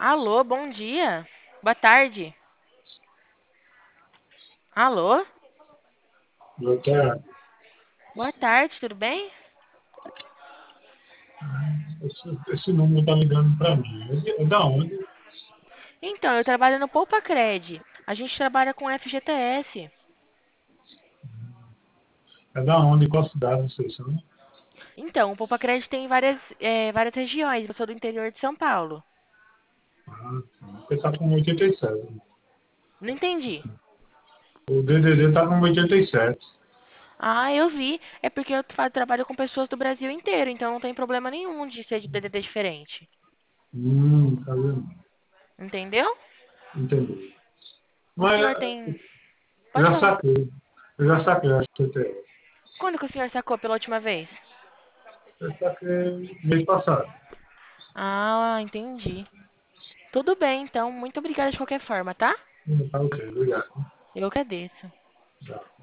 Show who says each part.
Speaker 1: Alô, bom dia. Boa tarde. Alô?
Speaker 2: Doutor,
Speaker 1: Boa tarde, tudo bem?
Speaker 2: esse número tá ligando para mim. É da onde?
Speaker 1: Então, eu trabalho no Poupa Cred. A gente trabalha com FGTS.
Speaker 2: É da onde? Qual cidade vocês são?
Speaker 1: Então, o Poupa Cred tem várias regiões. Eu sou do interior de São Paulo.
Speaker 2: Ah, você tá com 87.
Speaker 1: Não entendi.
Speaker 2: O DDD tá com 87.
Speaker 1: Ah, eu vi. É porque eu trabalho com pessoas do Brasil inteiro, então não tem problema nenhum de ser de DDD diferente.
Speaker 2: Tá vendo?
Speaker 1: Entendeu?
Speaker 2: Entendi.
Speaker 1: O
Speaker 2: Mas
Speaker 1: senhor tem.
Speaker 2: eu
Speaker 1: Pode
Speaker 2: já
Speaker 1: falar.
Speaker 2: saquei. Eu já saquei a CTF.
Speaker 1: Quando que o senhor sacou pela última vez?
Speaker 2: Eu saquei mês passado.
Speaker 1: Ah, entendi. Tudo bem, então. Muito obrigada de qualquer forma, tá?
Speaker 2: Tá ok, obrigado.
Speaker 1: Eu agradeço.
Speaker 2: Tá.